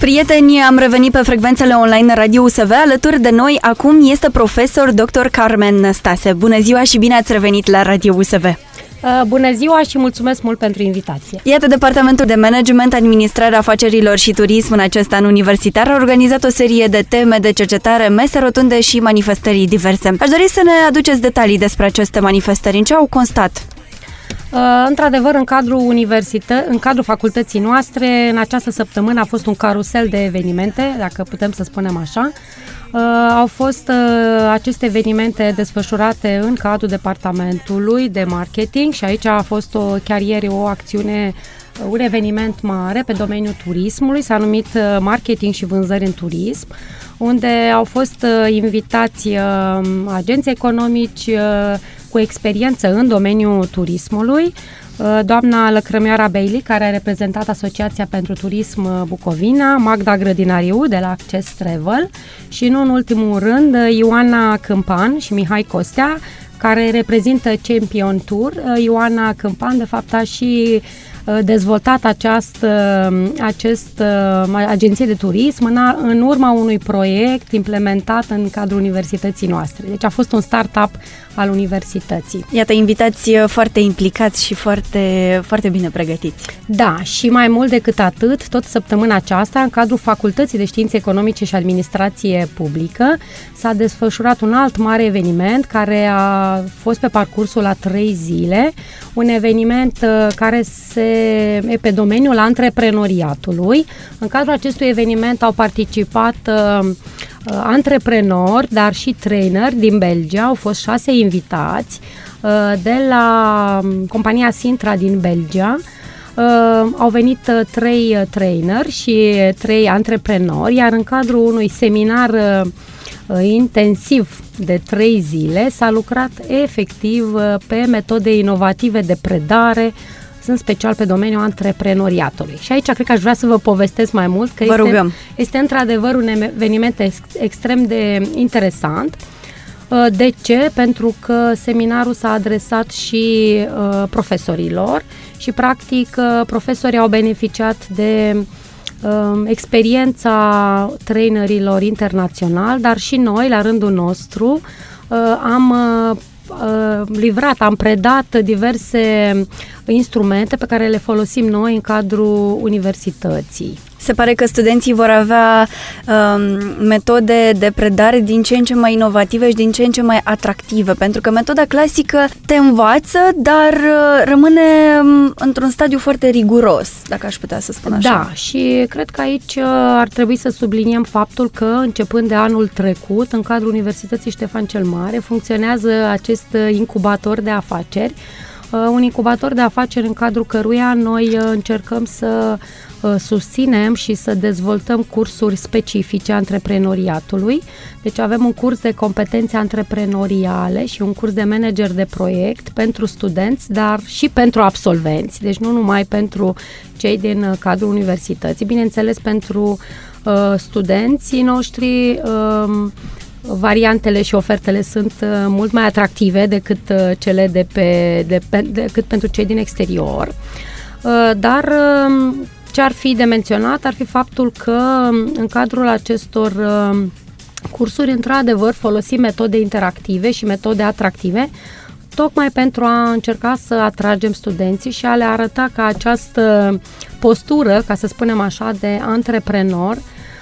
prieteni, am revenit pe frecvențele online Radio USV. Alături de noi acum este profesor dr. Carmen Năstase. Bună ziua și bine ați revenit la Radio USV. Bună ziua și mulțumesc mult pentru invitație. Iată, Departamentul de Management, Administrare Afacerilor și Turism în acest an universitar a organizat o serie de teme de cercetare, mese rotunde și manifestări diverse. Aș dori să ne aduceți detalii despre aceste manifestări. În ce au constat? Într-adevăr, în cadrul facultății noastre, în această săptămână a fost un carusel de evenimente, dacă putem să spunem așa. Au fost aceste evenimente desfășurate în cadrul departamentului de marketing și aici a fost chiar ieri o acțiune, un eveniment mare pe domeniul turismului, s-a numit Marketing și Vânzări în Turism, unde au fost invitați agenți economici cu experiență în domeniul turismului, doamna Lăcrămioara Bailey, care a reprezentat Asociația pentru Turism Bucovina, Magda Grădinariu de la Access Travel și, nu în ultimul rând, Ioana Câmpan și Mihai Costea, care reprezintă Champion Tour. Ioana Câmpan, de fapt, a și dezvoltat această agenție de turism în urma unui proiect implementat în cadrul universității noastre. Deci a fost un start-up al universității. Iată, invitați foarte implicați și foarte, foarte bine pregătiți. Da, și mai mult decât atât, tot săptămâna aceasta, în cadrul Facultății de Științe Economice și Administrație Publică, s-a desfășurat un alt mare eveniment care a fost pe parcursul a 3 zile, un eveniment care e pe domeniul antreprenoriatului. În cadrul acestui eveniment au participat antreprenori, dar și traineri din Belgia. Au fost 6 invitați de la compania Sintra din Belgia. Au venit 3 traineri și 3 antreprenori, iar în cadrul unui seminar intensiv de 3 zile s-a lucrat efectiv pe metode inovative de predare, în special pe domeniul antreprenoriatului. Și aici cred că aș vrea să vă povestesc mai mult, că este într-adevăr un eveniment extrem de interesant. De ce? Pentru că seminarul s-a adresat și profesorilor și practic profesorii au beneficiat de experiența trainerilor internaționali, dar și noi, la rândul nostru, am predat diverse instrumente pe care le folosim noi în cadrul universității. Se pare că studenții vor avea metode de predare din ce în ce mai inovative și din ce în ce mai atractive, pentru că metoda clasică te învață, dar rămâne într-un stadiu foarte riguros, dacă aș putea să spun așa. Da, și cred că aici ar trebui să subliniem faptul că, începând de anul trecut, în cadrul Universității Ștefan cel Mare, funcționează acest incubator de afaceri, un incubator de afaceri în cadrul căruia noi încercăm să susținem și să dezvoltăm cursuri specifice antreprenoriatului. Deci avem un curs de competențe antreprenoriale și un curs de manager de proiect pentru studenți, dar și pentru absolvenți. Deci nu numai pentru cei din cadrul universității, bineînțeles pentru studenții noștri. Variantele și ofertele sunt mult mai atractive decât cele decât pentru cei din exterior. Dar ce ar fi de menționat ar fi faptul că în cadrul acestor cursuri, într-adevăr, folosim metode interactive și metode atractive, tocmai pentru a încerca să atragem studenții și a le arăta că această postură, ca să spunem așa, de antreprenor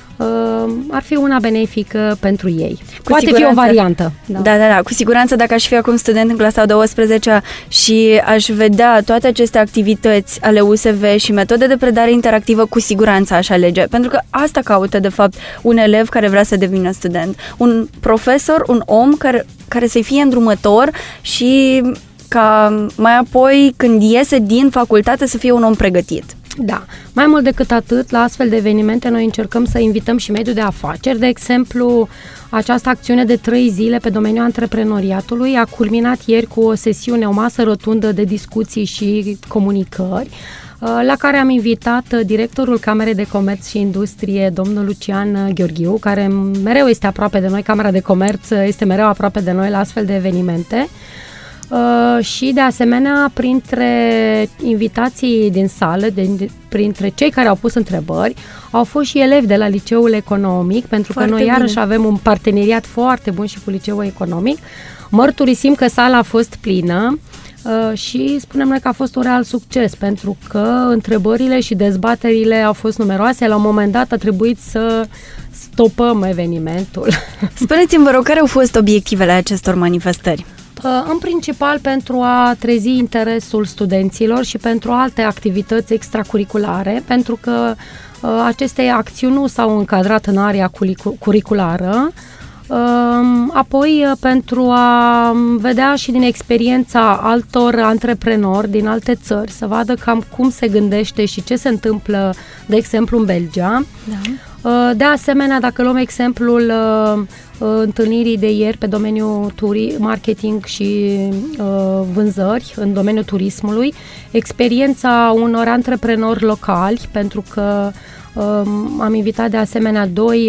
ar fi una benefică pentru ei. Poate fi o variantă. Da. Cu siguranță, dacă aș fi acum student în clasa 12 și aș vedea toate aceste activități ale USV și metode de predare interactivă, cu siguranță aș alege. Pentru că asta caută, de fapt, un elev care vrea să devină student. Un profesor, un om care să-i fie îndrumător și ca mai apoi, când iese din facultate, să fie un om pregătit. Da, mai mult decât atât, la astfel de evenimente noi încercăm să invităm și mediul de afaceri. De exemplu, această acțiune de 3 zile pe domeniul antreprenoriatului a culminat ieri cu o sesiune, o masă rotundă de discuții și comunicări, la care am invitat directorul Camerei de Comerț și Industrie, domnul Lucian Gheorghiu, care mereu este aproape de noi, Camera de Comerț este mereu aproape de noi la astfel de evenimente. Și de asemenea, printre invitații din sală, printre cei care au pus întrebări, au fost și elevi de la Liceul Economic, pentru că noi iarăși avem un parteneriat foarte bun și cu Liceul Economic. Mărturisim că sala a fost plină și spunem noi că a fost un real succes, pentru că întrebările și dezbaterile au fost numeroase. La un moment dat a trebuit să stopăm evenimentul. Spuneți-mi, vă rog, care au fost obiectivele acestor manifestări? În principal pentru a trezi interesul studenților și pentru alte activități extracurriculare, pentru că aceste acțiuni nu s-au încadrat în area curriculară. Apoi pentru a vedea și din experiența altor antreprenori din alte țări, să vadă cam cum se gândește și ce se întâmplă, de exemplu, în Belgia. Da. De asemenea, dacă luăm exemplul întâlnirii de ieri pe domeniul marketing și vânzări în domeniul turismului, experiența unor antreprenori locali, pentru că am invitat de asemenea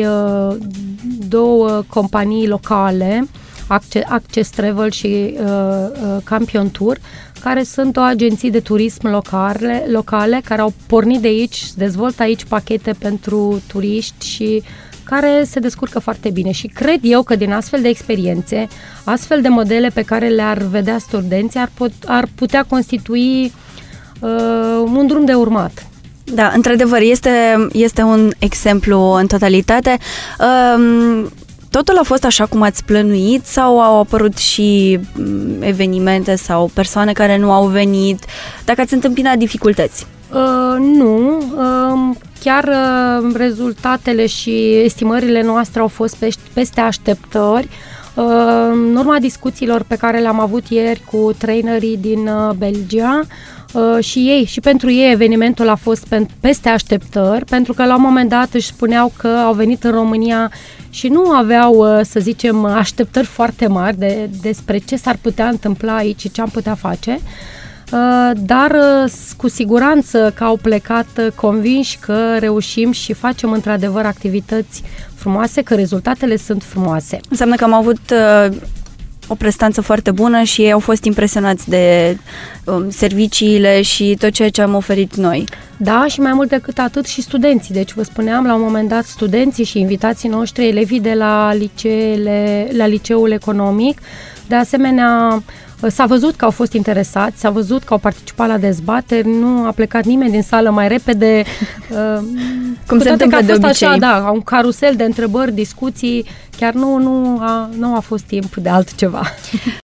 două companii locale, Access Travel și Campion Tour, care sunt două agenții de turism locale care au pornit de aici, dezvoltă aici pachete pentru turiști și care se descurcă foarte bine. Și cred eu că din astfel de experiențe, astfel de modele pe care le-ar vedea studenții, ar putea constitui un drum de urmat. Da, într-adevăr, este un exemplu în totalitate. Totul a fost așa cum ați plănuit sau au apărut și evenimente sau persoane care nu au venit? Dacă ați întâmpinat dificultăți? Nu, chiar rezultatele și estimările noastre au fost peste așteptări. În urma discuțiilor pe care le-am avut ieri cu trainerii din Belgia, și pentru ei evenimentul a fost peste așteptări, pentru că la un moment dat își spuneau că au venit în România și nu aveau, să zicem, așteptări foarte mari despre ce s-ar putea întâmpla aici și ce am putea face, dar cu siguranță că au plecat convinși că reușim și facem într-adevăr activități frumoase, că rezultatele sunt frumoase. Înseamnă că am avut o prestanță foarte bună și ei au fost impresionați de serviciile și tot ceea ce am oferit noi. Da, și mai mult decât atât și studenții. Deci vă spuneam, la un moment dat, studenții și invitații noștri, elevii de la Liceul Economic, de asemenea, s-a văzut că au fost interesați, s-a văzut că au participat la dezbateri, nu a plecat nimeni din sală mai repede. Cum se întâmplă de obicei. Așa, da, un carusel de întrebări, discuții, chiar nu a fost timp de altceva.